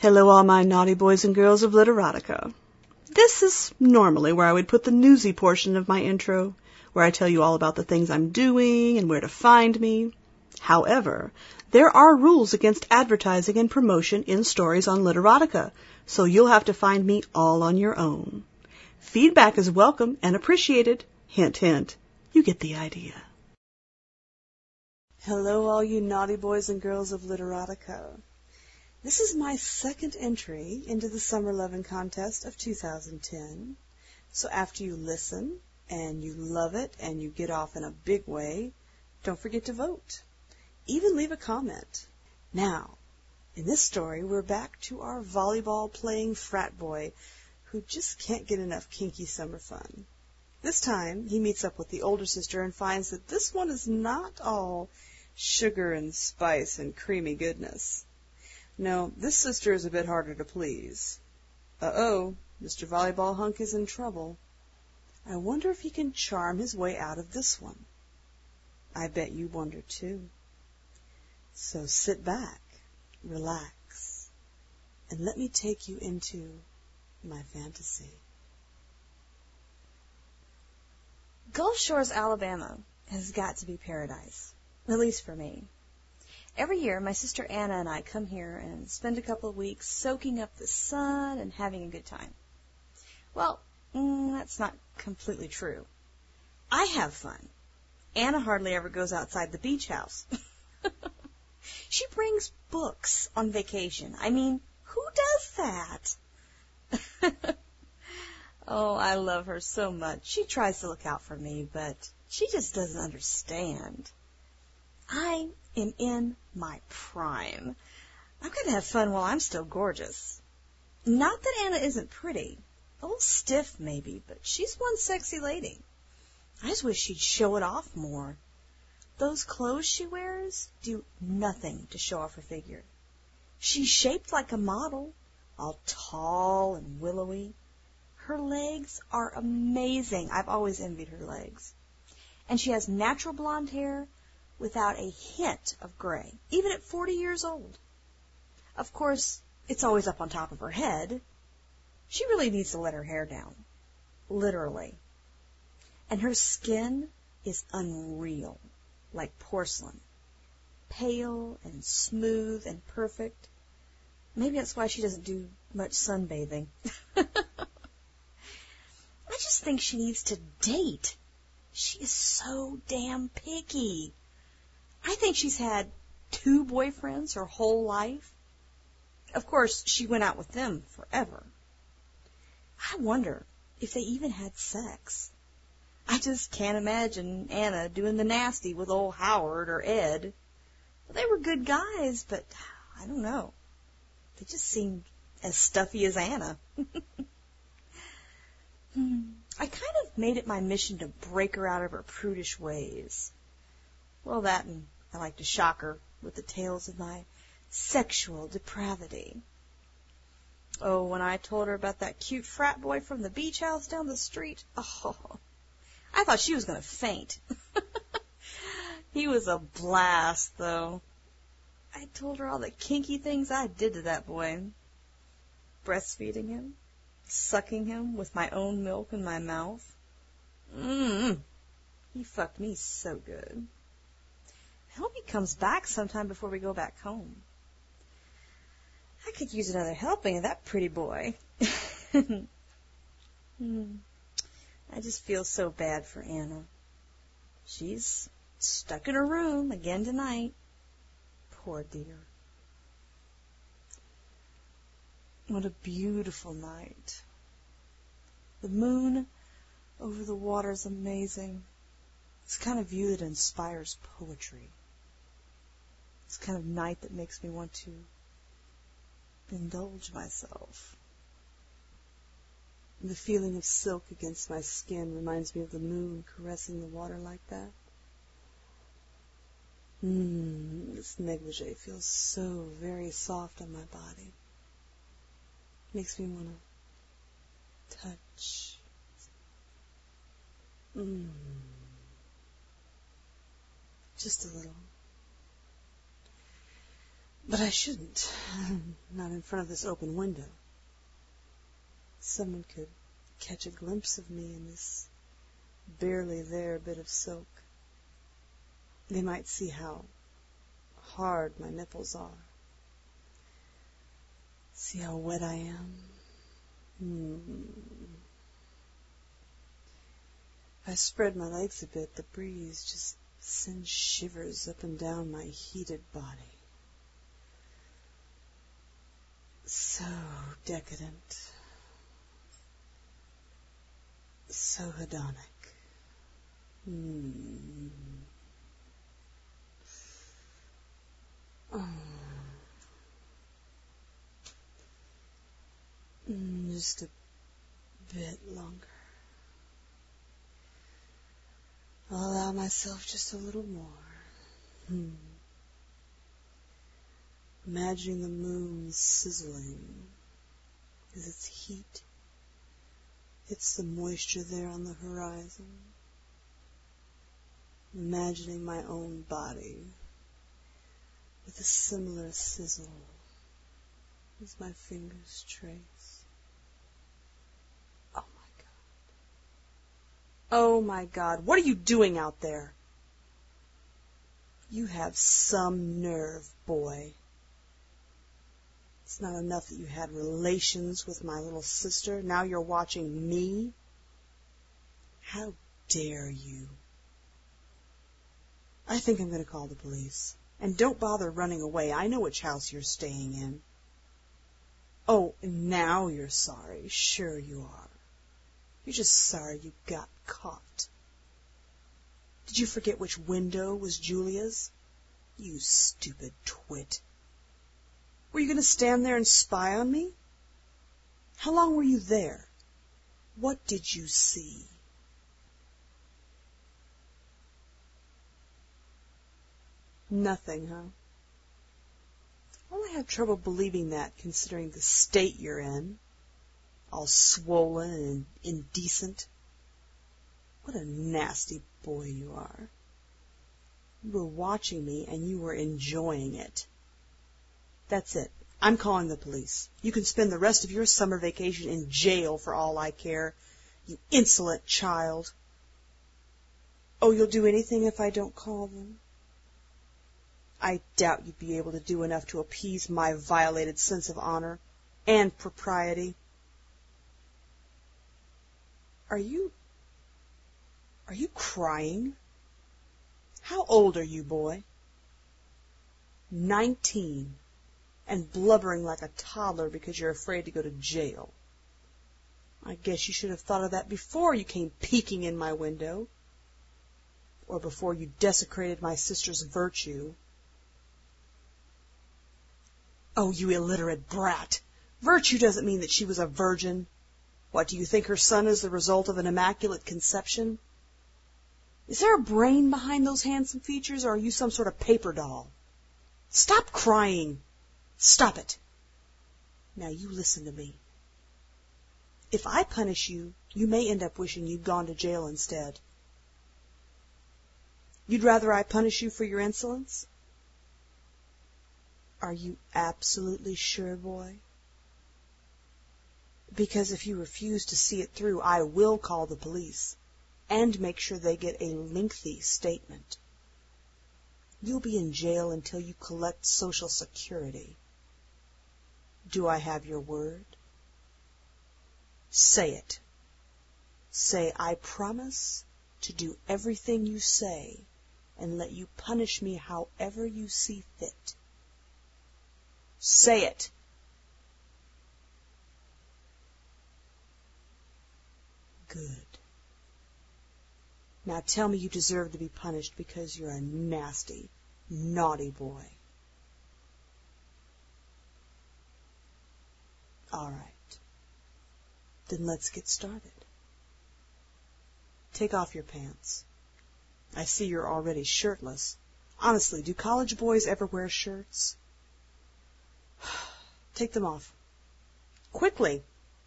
Hello, all my naughty boys and girls of Literotica. This is normally where I would put the newsy portion of my intro, where I tell you all about the things I'm doing and where to find me. However, there are rules against advertising and promotion in stories on Literotica, so you'll have to find me all on your own. Feedback is welcome and appreciated. Hint, hint. You get the idea. Hello, all you naughty boys and girls of Literotica. This is my second entry into the Summer Lovin' Contest of 2010. So after you listen, and you love it, and you get off in a big way, don't forget to vote. Even leave a comment. Now, in this story, we're back to our volleyball-playing frat boy who just can't get enough kinky summer fun. This time, he meets up with the older sister and finds that this one is not all sugar and spice and creamy goodness. No, this sister is a bit harder to please. Uh-oh, Mr. Volleyball Hunk is in trouble. I wonder if he can charm his way out of this one. I bet you wonder too. So sit back, relax, and let me take you into my fantasy. Gulf Shores, Alabama has got to be paradise, at least for me. Every year, my sister Anna and I come here and spend a couple of weeks soaking up the sun and having a good time. Well, that's not completely true. I have fun. Anna hardly ever goes outside the beach house. She brings books on vacation. I mean, who does that? Oh, I love her so much. She tries to look out for me, but she just doesn't understand. I am in my prime. I've got to have fun while I'm still gorgeous. Not that Anna isn't pretty. A little stiff, maybe, but she's one sexy lady. I just wish she'd show it off more. Those clothes she wears do nothing to show off her figure. She's shaped like a model, all tall and willowy. Her legs are amazing. I've always envied her legs. And she has natural blonde hair without a hint of gray, even at 40 years old. Of course, it's always up on top of her head. She really needs to let her hair down. Literally. And her skin is unreal, like porcelain. Pale and smooth and perfect. Maybe that's why she doesn't do much sunbathing. I just think she needs to date. She is so damn picky. I think she's had 2 boyfriends her whole life. Of course, she went out with them forever. I wonder if they even had sex. I just can't imagine Anna doing the nasty with old Howard or Ed. They were good guys, but I don't know. They just seemed as stuffy as Anna. I kind of made it my mission to break her out of her prudish ways. Well, that, and I like to shock her with the tales of my sexual depravity. Oh, when I told her about that cute frat boy from the beach house down the street, oh, I thought she was going to faint. He was a blast, though. I told her all the kinky things I did to that boy. Breastfeeding him, sucking him with my own milk in my mouth. He fucked me so good. I hope he comes back sometime before we go back home. I could use another helping of that pretty boy. I just feel so bad for Anna. She's stuck in her room again tonight. Poor dear. What a beautiful night. The moon over the water is amazing. It's the kind of view that inspires poetry. It's the kind of night that makes me want to indulge myself. The feeling of silk against my skin reminds me of the moon caressing the water like that. This negligee feels so very soft on my body. Makes me want to touch. Just a little. But I shouldn't. Not in front of this open window. Someone could catch a glimpse of me in this barely there bit of silk. They might see how hard my nipples are. See how wet I am. If I spread my legs a bit, the breeze just sends shivers up and down my heated body. So decadent. So hedonic. Just a bit longer. I'll allow myself just a little more. Imagining the moon sizzling as its heat hits the moisture there on the horizon. Imagining my own body with a similar sizzle as my fingers trace. Oh my God. Oh my God, what are you doing out there? You have some nerve, boy. It's not enough that you had relations with my little sister. Now you're watching me? How dare you? I think I'm going to call the police. And don't bother running away. I know which house you're staying in. Oh, now you're sorry. Sure you are. You're just sorry you got caught. Did you forget which window was Julia's? You stupid twit. Were you going to stand there and spy on me? How long were you there? What did you see? Nothing, huh? Well, I have trouble believing that, considering the state you're in. All swollen and indecent. What a nasty boy you are. You were watching me and you were enjoying it. That's it. I'm calling the police. You can spend the rest of your summer vacation in jail for all I care. You insolent child. Oh, you'll do anything if I don't call them? I doubt you'd be able to do enough to appease my violated sense of honor and propriety. Are you crying? How old are you, boy? 19. And blubbering like a toddler because you're afraid to go to jail. I guess you should have thought of that before you came peeking in my window. Or before you desecrated my sister's virtue. Oh, you illiterate brat! Virtue doesn't mean that she was a virgin. What, do you think her son is the result of an immaculate conception? Is there a brain behind those handsome features, or are you some sort of paper doll? Stop crying! Stop it! Now you listen to me. If I punish you, you may end up wishing you'd gone to jail instead. You'd rather I punish you for your insolence? Are you absolutely sure, boy? Because if you refuse to see it through, I will call the police and make sure they get a lengthy statement. You'll be in jail until you collect Social Security. Do I have your word? Say it. Say, I promise to do everything you say and let you punish me however you see fit. Say it. Good. Now tell me you deserve to be punished because you're a nasty, naughty boy. All right. Then let's get started. Take off your pants. I see you're already shirtless. Honestly, do college boys ever wear shirts? Take them off. Quickly.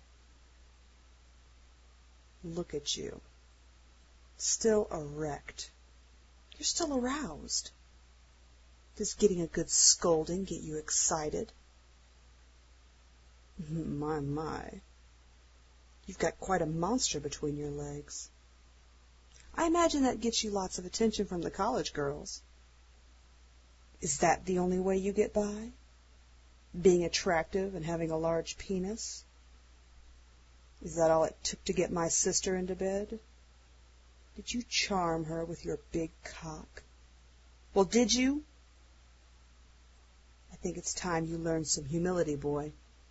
Look at you. Still erect. You're still aroused. Does getting a good scolding get you excited? My. You've got quite a monster between your legs. I imagine that gets you lots of attention from the college girls. Is that the only way you get by? Being attractive and having a large penis? Is that all it took to get my sister into bed? Did you charm her with your big cock? Well, did you? I think it's time you learned some humility, boy.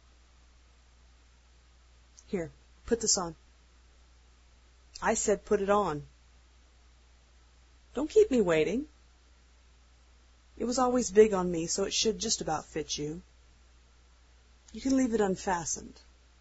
Here, put this on. I said put it on. Don't keep me waiting. It was always big on me, so it should just about fit you. You can leave it unfastened.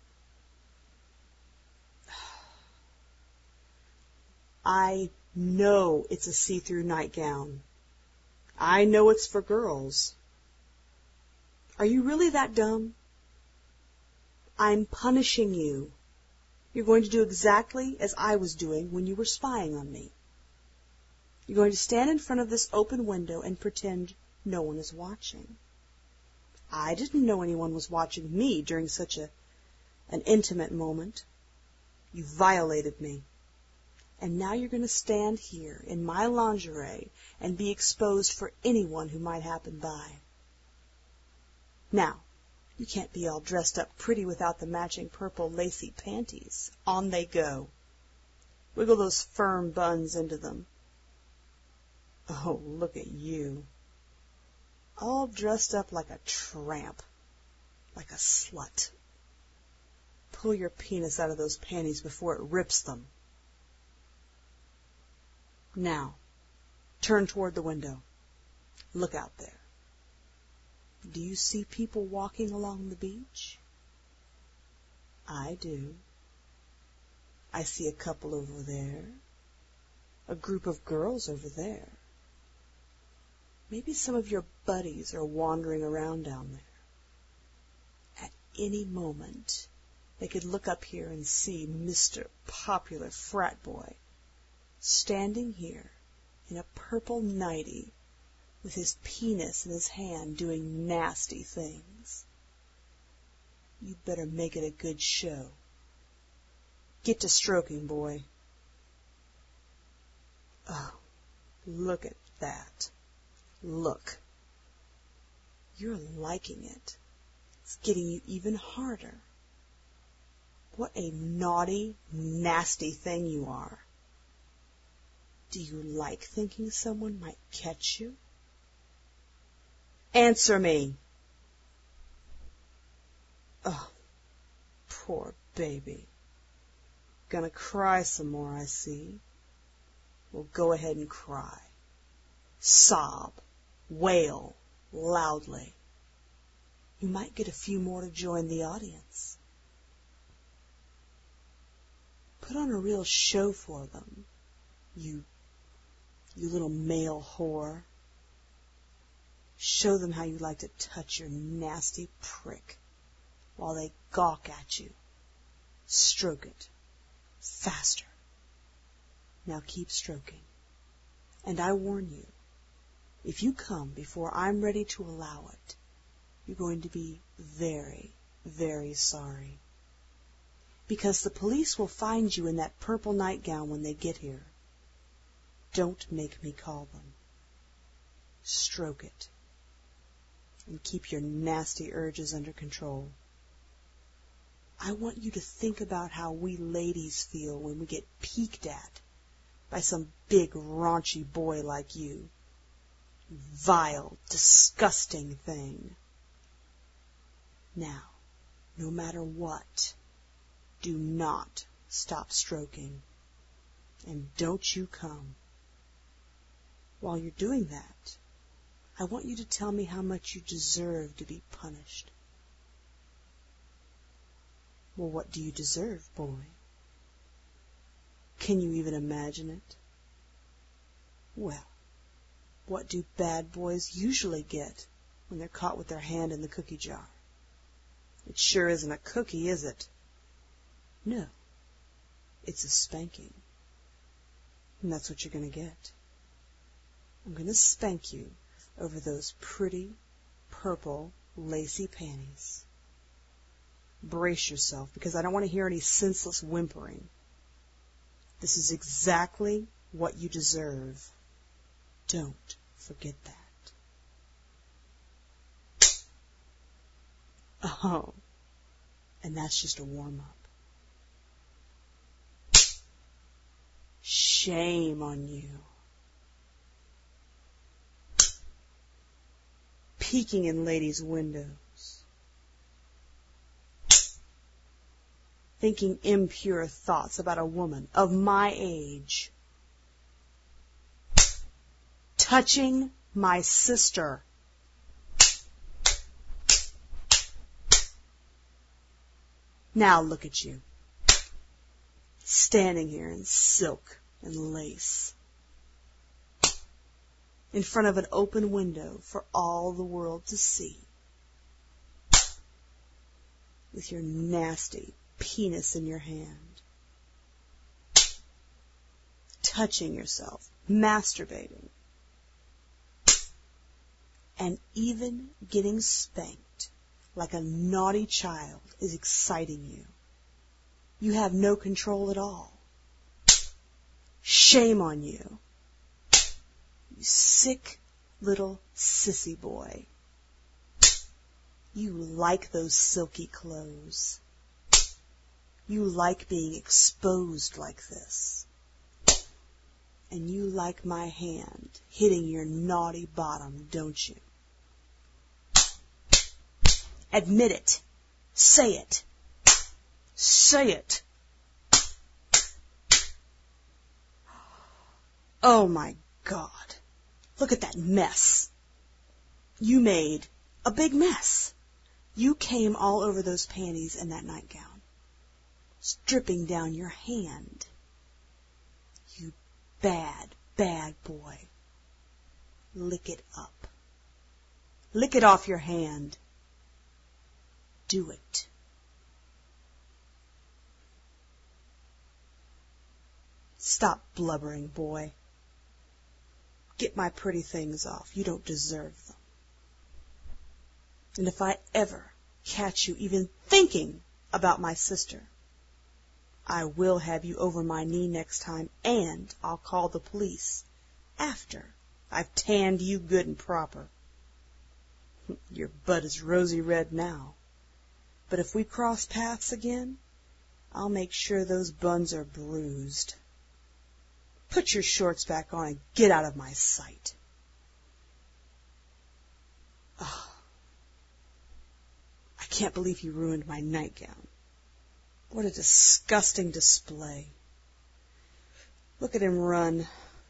I know it's a see-through nightgown. I know it's for girls. Are you really that dumb? I'm punishing you. You're going to do exactly as I was doing when you were spying on me. You're going to stand in front of this open window and pretend no one is watching. I didn't know anyone was watching me during such an intimate moment. You violated me. And now you're going to stand here in my lingerie and be exposed for anyone who might happen by. Now, you can't be all dressed up pretty without the matching purple lacy panties. On they go. Wiggle those firm buns into them. Oh, look at you. All dressed up like a tramp. Like a slut. Pull your penis out of those panties before it rips them. Now, turn toward the window. Look out there. Do you see people walking along the beach? I do. I see a couple over there. A group of girls over there. Maybe some of your buddies are wandering around down there. At any moment, they could look up here and see Mr. Popular Frat Boy standing here in a purple nightie with his penis in his hand doing nasty things. You'd better make it a good show. Get to stroking, boy. Oh, look at that. Look. You're liking it. It's getting you even harder. What a naughty, nasty thing you are. Do you like thinking someone might catch you? Answer me. Oh, poor baby. Gonna cry some more, I see. Well, go ahead and cry. Sob. Wail loudly. You might get a few more to join the audience. Put on a real show for them, you little male whore. Show them how you like to touch your nasty prick while they gawk at you. Stroke it. Faster. Now keep stroking. And I warn you, if you come before I'm ready to allow it, you're going to be very, very sorry. Because the police will find you in that purple nightgown when they get here. Don't make me call them. Stroke it. And keep your nasty urges under control. I want you to think about how we ladies feel when we get peeked at by some big, raunchy boy like you. Vile, disgusting thing. Now, no matter what, do not stop stroking. And don't you come. While you're doing that, I want you to tell me how much you deserve to be punished. Well, what do you deserve, boy? Can you even imagine it? Well, what do bad boys usually get when they're caught with their hand in the cookie jar? It sure isn't a cookie, is it? No, it's a spanking. And that's what you're going to get. I'm going to spank you over those pretty, purple, lacy panties. Brace yourself, because I don't want to hear any senseless whimpering. This is exactly what you deserve. Don't forget that. Oh, and that's just a warm-up. Shame on you. Peeking in ladies' windows. Thinking impure thoughts about a woman of my age. Touching my sister. Now look at you. Standing here in silk and lace. In front of an open window for all the world to see. With your nasty penis in your hand. Touching yourself. Masturbating. And even getting spanked like a naughty child is exciting you. You have no control at all. Shame on you. You sick little sissy boy. You like those silky clothes. You like being exposed like this. And you like my hand hitting your naughty bottom, don't you? Admit it. Say it. Say it. Oh my God. Look at that mess. You made a big mess. You came all over those panties and that nightgown, stripping down your hand. You bad, bad boy. Lick it up. Lick it off your hand. Do it. Stop blubbering, boy. Get my pretty things off. You don't deserve them. And if I ever catch you even thinking about my sister, I will have you over my knee next time, and I'll call the police after I've tanned you good and proper. Your butt is rosy red now. But if we cross paths again, I'll make sure those buns are bruised. Put your shorts back on and get out of my sight. Oh, I can't believe he ruined my nightgown. What a disgusting display. Look at him run.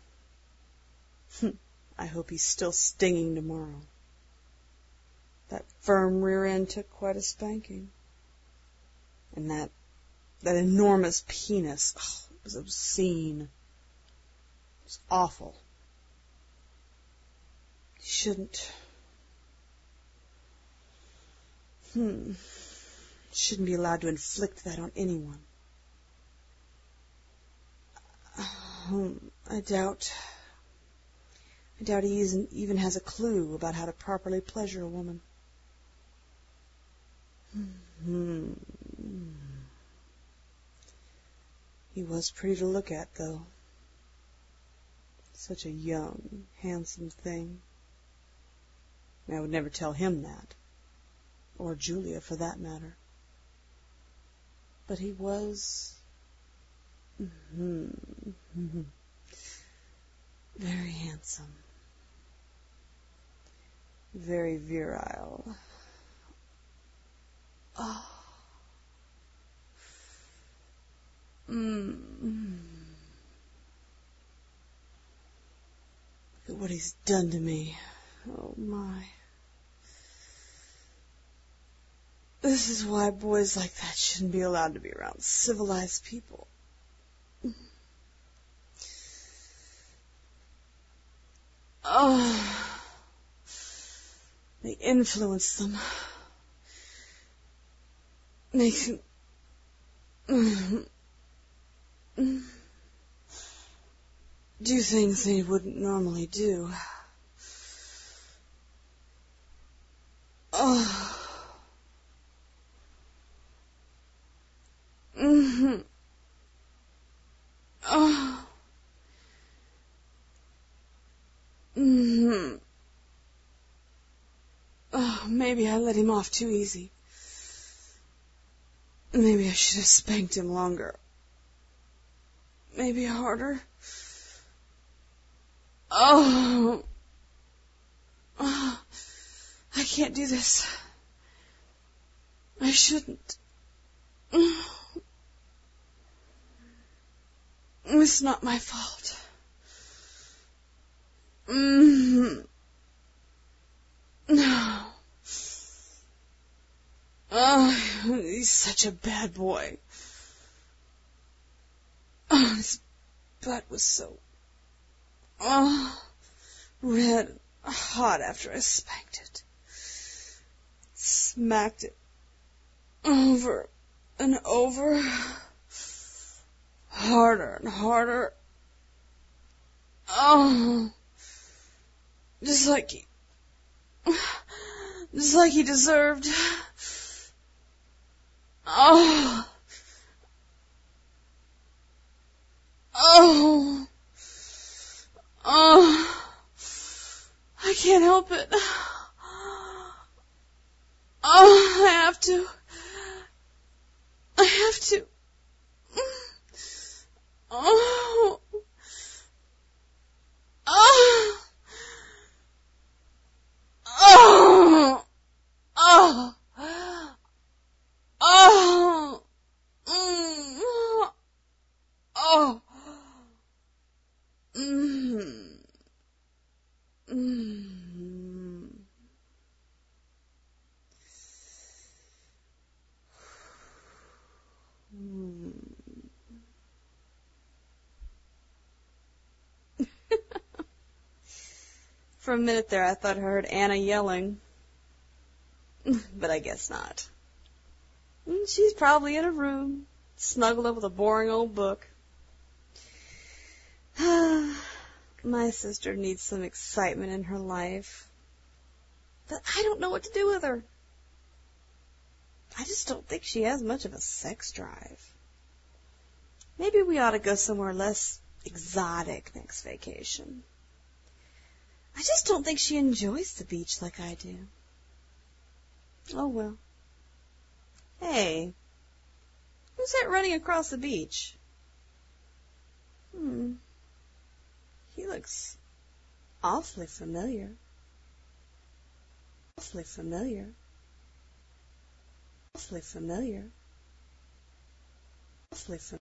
I hope he's still stinging tomorrow. That firm rear end took quite a spanking. And that enormous penis, it was obscene. It was awful. You shouldn't be allowed to inflict that on anyone. I doubt he even has a clue about how to properly pleasure a woman. He was pretty to look at, though. Such a young, handsome thing. I would never tell him that. Or Julia, for that matter. But he was very handsome. Very virile. Oh. Look at what he's done to me. Oh, my. This is why boys like that shouldn't be allowed to be around civilized people. Oh, they influence them. Make them do things they wouldn't normally do. Oh. Mm-hmm. Oh. Mm-hmm. Oh, maybe I let him off too easy. Maybe I should have spanked him longer. Maybe harder. Oh. Oh. I can't do this. I shouldn't. It's not my fault. No. Oh, he's such a bad boy. Oh, his butt was so red and hot after I spanked it. Smacked it over and over, harder and harder. Oh, just like he deserved. Oh, oh, oh, I can't help it. Oh, I have to. Oh, oh, oh, oh, oh, oh, For a minute there, I thought I heard Anna yelling, but I guess not. She's probably in her room, snuggled up with a boring old book. My sister needs some excitement in her life, but I don't know what to do with her. I just don't think she has much of a sex drive. Maybe we ought to go somewhere less exotic next vacation. I just don't think she enjoys the beach like I do. Oh, well. Hey, who's that running across the beach? He looks awfully familiar. Awfully familiar. Awfully familiar. Awfully familiar.